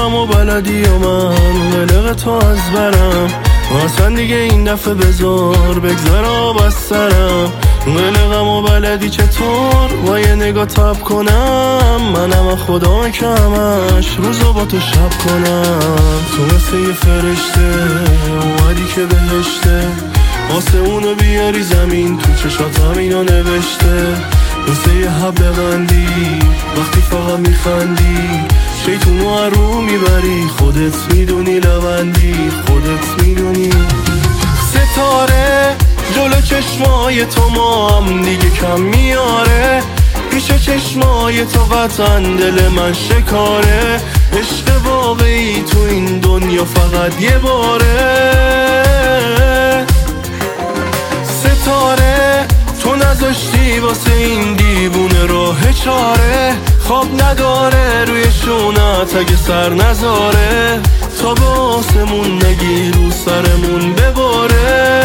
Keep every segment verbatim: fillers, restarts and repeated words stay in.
غم و بلدی و من قلق تو از برم، اصلا دیگه این دفعه بذار بگذر آب از سرم. قلقم و بلدی چطور با یه نگاه تب کنم، منم خدا که همش روزو با تو شب کنم. تو مثل یه فرشته اومدی که بهشته، واسه اونو بیاری زمین تو چشاتم اینو نوشته. مثل یه حب قندی وقتی فقط میخندی، شیطونو رو میبری خودت میدونی، لبندی خودت میدونی. ستاره جلو چشمای تو مام دیگه کم میاره، پیش چشمای تو وطن دل من شکاره. عشق واقعی تو این دنیا فقط یه باره. ستاره تو نذاشتی واسه این دیوونه راه چاره، خواب نداره روی شونت اگه سر نذاره، تا به آسمون نگی رو سرمون بباره.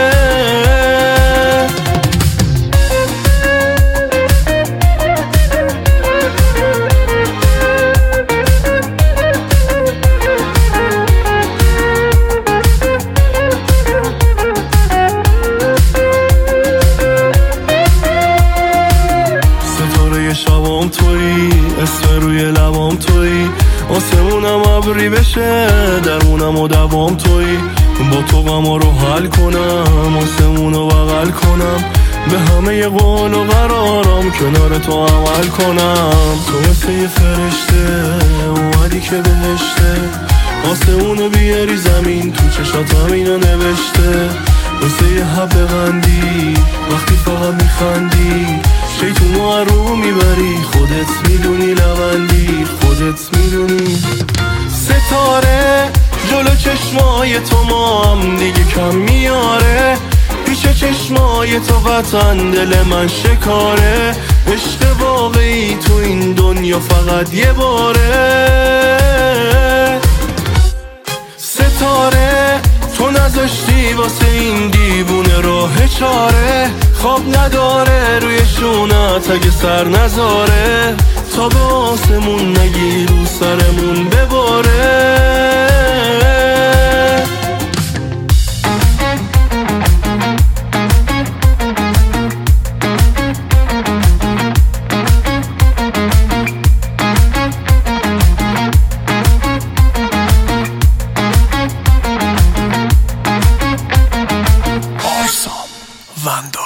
شبام تویی، اسم روی لبام تویی، آسمونم ابری بشه درمونم و دوام تویی. با تو غما رو حل کنم، آسمونو بغل کنم، به همه ی قول و قرارم کنار تو عمل کنم. تو مثل یه فرشته اومدی که بهشته، آسمونو بیاری زمین تو چشاتم اینو نوشته. مثل یه حب قندی وقتی فقط میخندی، شیطونو رو میبری خودت میدونی، لبندی خودت میدونی. ستاره جلو چشمای تو مام دیگه کم میاره، پیش چشمای تو وطن دل من شکاره. عشق واقعی تو این دنیا فقط یه باره. ستاره تو نذاشتی واسه این دیوونه راه چاره، خواب نداره روی شونت اگه سر نذاره، تا به آسمون نگی رو سرمون بباره. Vando.